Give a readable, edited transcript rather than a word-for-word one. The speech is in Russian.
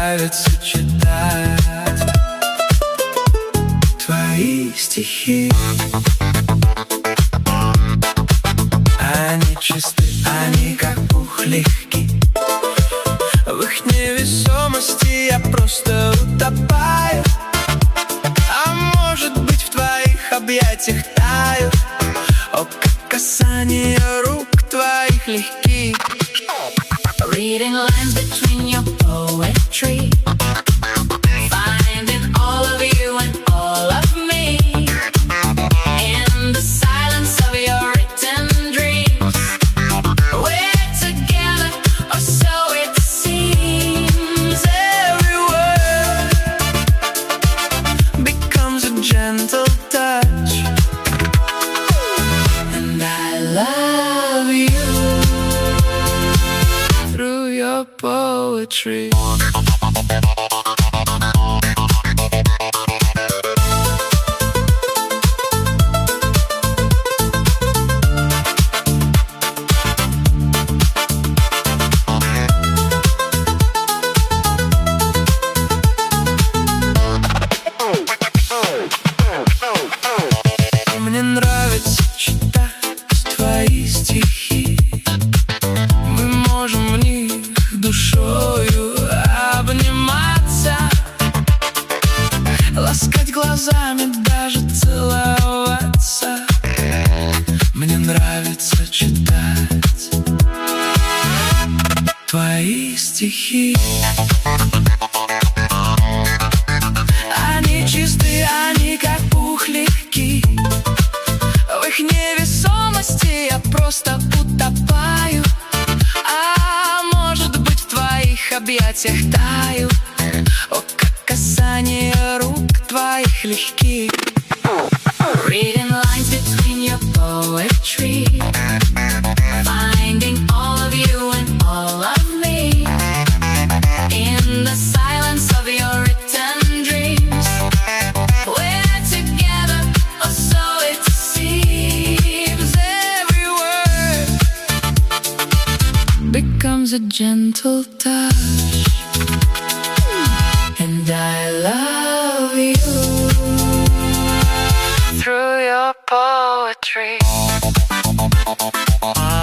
нравится читать твои стихи. Они чисты, они как пух легки. В их невесомости я просто утопаю. А может быть, в твоих объятиях таю. О, как касание рук твоих легких. Reading lines between your poetry, finding all of you and all of me in the silence of your written dreams. We're together, or so it seems. Every word becomes a gentle touch, And I love you through your poetry. Мне нравится читать твои стихи. Мы можем в них душою обниматься, ласкать глазами, даже целоваться. Мне нравится читать твои стихи. Они чисты, они как пух легки. В их невесомости я просто утопаю. А может быть, в твоих объятиях таю. О, как касание рук твоих легких. Reading lines between your poetry, finding all of you and all of me in the silence of your written dreams. We're together, or so it seems. Every word becomes a gentle touch, And I love you through your poetry.